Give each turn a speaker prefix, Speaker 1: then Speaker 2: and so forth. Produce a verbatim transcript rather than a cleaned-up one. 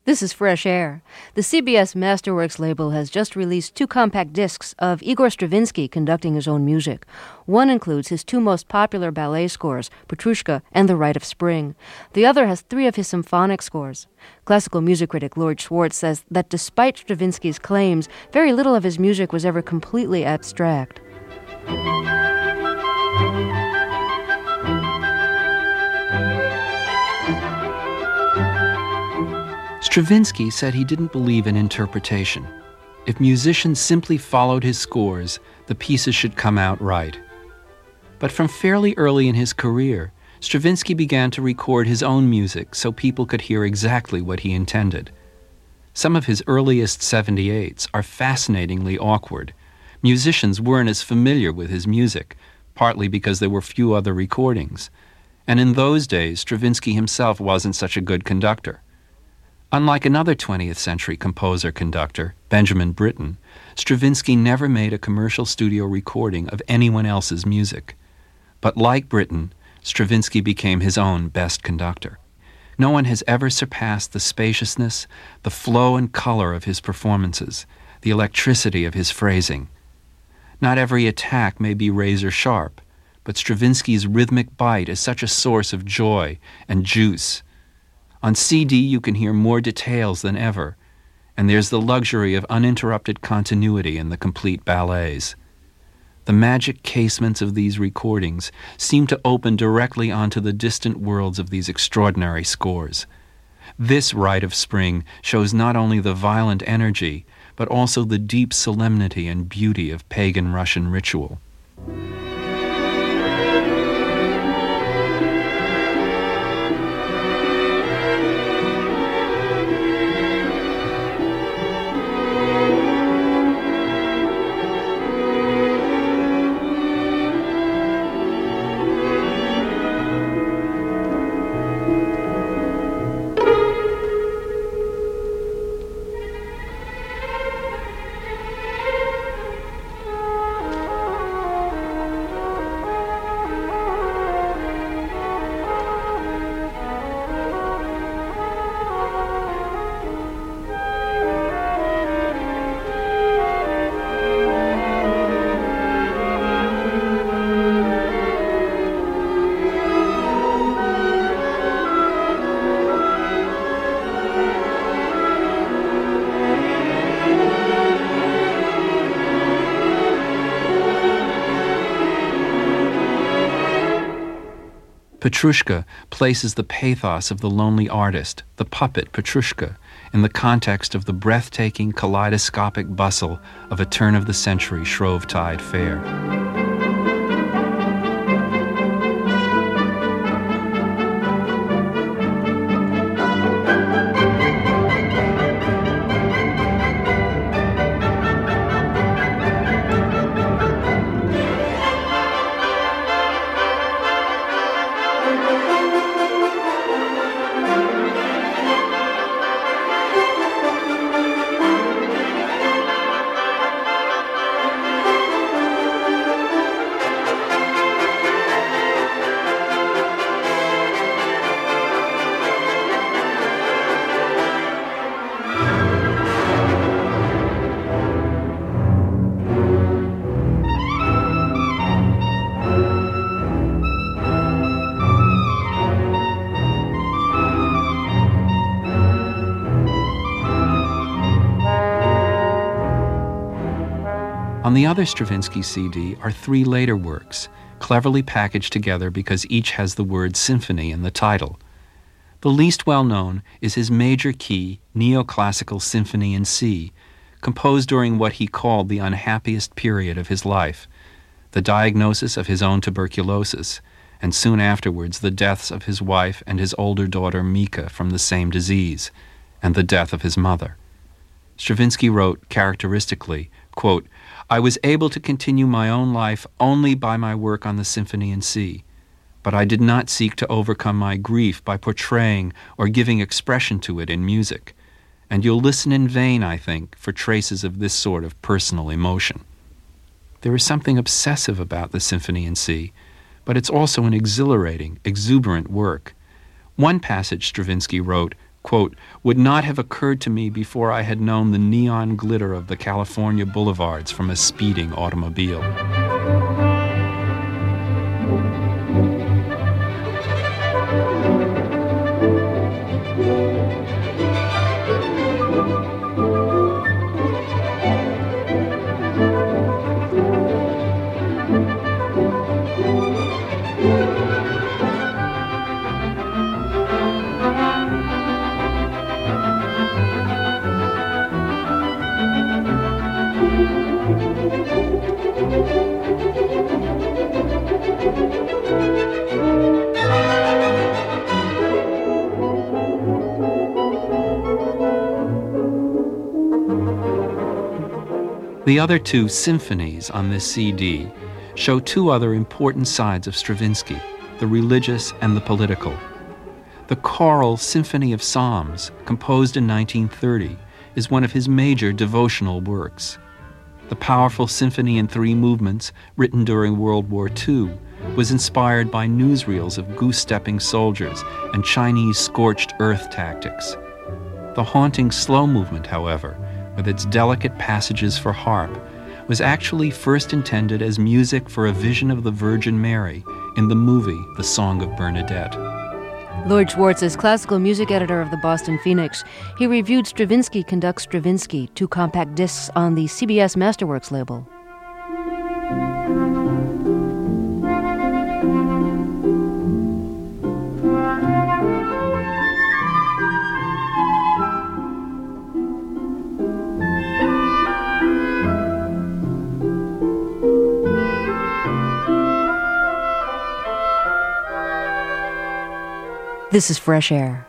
Speaker 1: This is Fresh Air. The C B S Masterworks label has just released two compact discs of Igor Stravinsky conducting his own music. One includes his two most popular ballet scores, Petrushka and The Rite of Spring. The other has three of his symphonic scores. Classical music critic Lloyd Schwartz says that despite Stravinsky's claims, very little of his music was ever completely abstract.
Speaker 2: Stravinsky said he didn't believe in interpretation. If musicians simply followed his scores, the pieces should come out right. But from fairly early in his career, Stravinsky began to record his own music so people could hear exactly what he intended. Some of his earliest seventy-eights are fascinatingly awkward. Musicians weren't as familiar with his music, partly because there were few other recordings. And in those days, Stravinsky himself wasn't such a good conductor. Unlike another twentieth century composer-conductor, Benjamin Britten, Stravinsky never made a commercial studio recording of anyone else's music. But like Britten, Stravinsky became his own best conductor. No one has ever surpassed the spaciousness, the flow and color of his performances, the electricity of his phrasing. Not every attack may be razor-sharp, but Stravinsky's rhythmic bite is such a source of joy and juice. On C D, you can hear more details than ever, and there's the luxury of uninterrupted continuity in the complete ballets. The magic casements of these recordings seem to open directly onto the distant worlds of these extraordinary scores. This Rite of Spring shows not only the violent energy, but also the deep solemnity and beauty of pagan Russian ritual. Petrushka places the pathos of the lonely artist, the puppet Petrushka, in the context of the breathtaking kaleidoscopic bustle of a turn-of-the-century Shrovetide fair. On the other Stravinsky C D are three later works, cleverly packaged together because each has the word symphony in the title. The least well-known is his major-key neoclassical Symphony in C, composed during what he called the unhappiest period of his life, the diagnosis of his own tuberculosis, and soon afterwards the deaths of his wife and his older daughter Mika from the same disease, and the death of his mother. Stravinsky wrote characteristically, quote, "I was able to continue my own life only by my work on the Symphony in C, but I did not seek to overcome my grief by portraying or giving expression to it in music, and you'll listen in vain, I think, for traces of this sort of personal emotion." There is something obsessive about the Symphony in C, but it's also an exhilarating, exuberant work. One passage Stravinsky wrote, quote, would not have occurred to me before I had known the neon glitter of the California boulevards from a speeding automobile. The other two symphonies on this C D show two other important sides of Stravinsky, the religious and the political. The choral Symphony of Psalms, composed in nineteen thirty, is one of his major devotional works. The powerful symphony in three movements, written during World War Two, was inspired by newsreels of goose-stepping soldiers and Chinese scorched earth tactics. The haunting slow movement, however, with its delicate passages for harp, was actually first intended as music for a vision of the Virgin Mary in the movie The Song of Bernadette.
Speaker 1: Lloyd Schwartz is classical music editor of the Boston Phoenix. He reviewed Stravinsky Conducts Stravinsky, two compact discs on the C B S Masterworks label. This is Fresh Air.